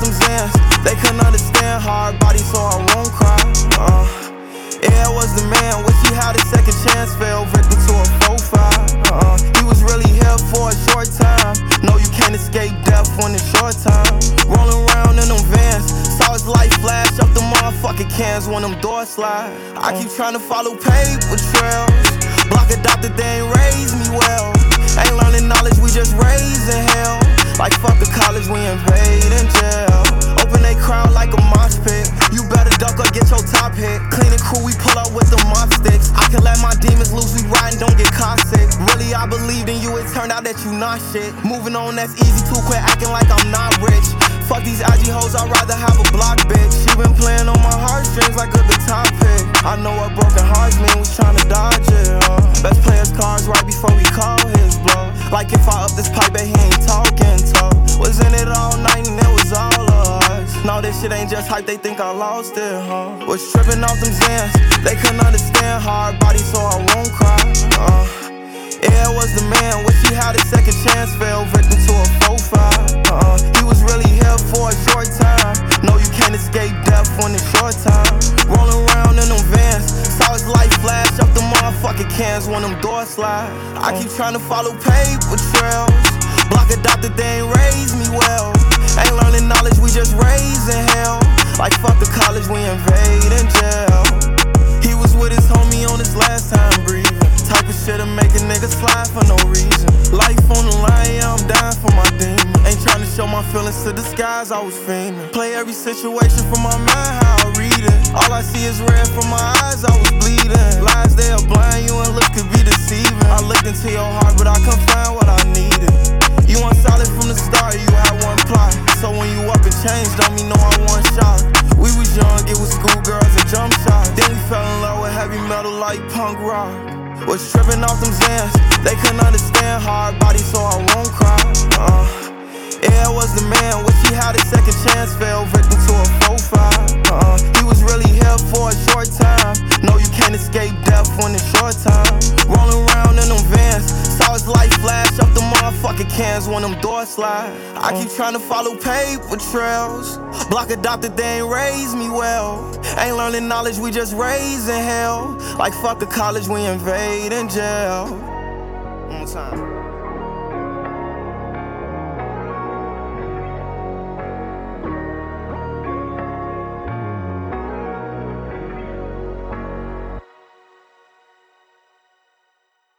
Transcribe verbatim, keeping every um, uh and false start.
them Zans. They couldn't understand hard body, so I won't cry. Uh, yeah, I was the man. Wish he had a second chance. Fell victim to a four five. Uh, he was really here for a short time. No, you can't escape death in a short time. Rolling around in them Vans. Saw his light flash up the motherfucking cans when them doors slide. I keep trying to follow paper trails. Block adopted, they ain't raised me well. Ain't learning knowledge, we just raising hell. Like fuck the college, we invade in jail. Open they crowd like a mosh pit. You better duck or get your top hit. Cleaning crew, we pull up with the mop sticks. I can let my demons loose, we riding, don't get caught sick. Really, I believed in you, it turned out that you not shit. Moving on, that's easy too, quit acting like I'm not rich. Fuck these I G hoes, I'd rather have a block bitch. She been playing on my heartstrings like a guitar pick. I know what broken hearts mean, was trying to dodge it, huh? Best play his cards right before we call his bluff. Like if I up this pipe, bet he ain't talking tough. Was in it all night and it was all of us. No, this shit ain't just hype, they think I lost it, huh? Was tripping off them Zans. They couldn't understand hard body, so I won't cry. Uh, yeah, I was the man. Wish he had a second chance. Fell victim to a four five. Uh, he was really here for a short time. No, you can't escape death in a short time. Rolling around in them Vans. Saw his light flash up the motherfucking cans when them doors slide. I keep trying to follow paper trails. Block adopted, they ain't raised me well. Ain't learning knowledge, we just raising hell. Like fuck the college, we invade in jail. He was with his homie on his last time breathing. Type of shit'll make a nigga slide for no reason. Life on the line, yeah, I'm dying for my demon. Ain't trying to show my feelings to the skies, I was fiending. Play every situation from my mind, how I read it. All I see is red from my eyes, I was bleeding. Lies, they are blind, you and look could be deceiving. I looked into your heart, but I couldn't find what I needed. You weren't solid from the start, you had one plot. So when you up and changed, don't mean no I one shot. We was young, it was schoolgirls and jump shots. Then we fell in love with heavy metal like punk rock. Was tripping off them Zans. They couldn't understand hard body, so I won't cry. Uh, yeah, I was the man. Wish he had a second chance. Fell victim to a four five. Uh, he was really here for a short time. No, you can't escape death in a short time. Rolling around in them Vans. Saw his light flash up the motherfucking cans when them doors slide. I keep trying to follow paper trails. Block adopted, they ain't raised me well. Ain't learning knowledge, we just raising hell. Like fuck the college, we invade in jail. One more time.